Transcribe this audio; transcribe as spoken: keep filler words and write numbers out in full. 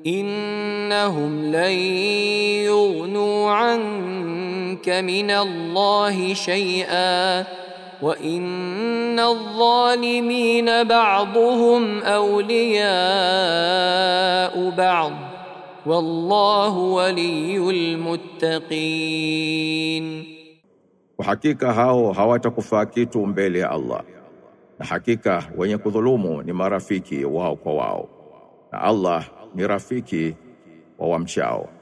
إنهم لن يغنوا عنك من الله شيئا وإن الظالمين بعضهم أولياء بعض والله ولي المتقين. Hakika hao hawatakufaa kitu mbele ya Allah, na hakika wenye kudhulumu ni marafiki wao kwa wao, na Allah ni rafiki wa wamchao.